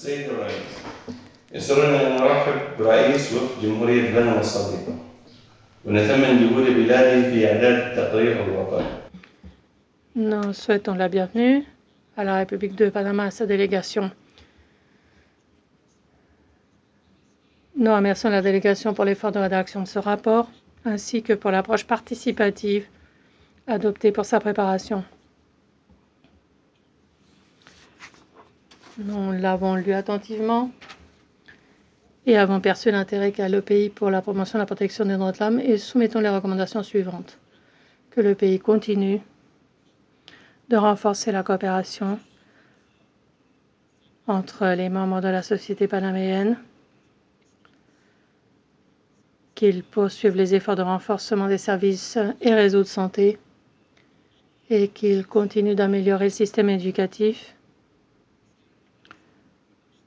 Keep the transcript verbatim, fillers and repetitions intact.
سيد الرئيس، يسرنا أن نرحب برئيس وفد جمهورية غانا الصديقة ونتمنى جهود بلاده في إعداد التقرير الوطني. Nous souhaitons la bienvenue à la République de Panama, à sa délégation. Nous remercions la délégation pour l'effort de rédaction de ce rapport, ainsi que pour l'approche participative adoptée pour sa préparation. Nous l'avons lu attentivement et avons perçu l'intérêt qu'a le pays pour la promotion et la protection des droits de l'homme et soumettons les recommandations suivantes. Que le pays continue de renforcer la coopération entre les membres de la société panaméenne, qu'il poursuive les efforts de renforcement des services et réseaux de santé et qu'il continue d'améliorer le système éducatif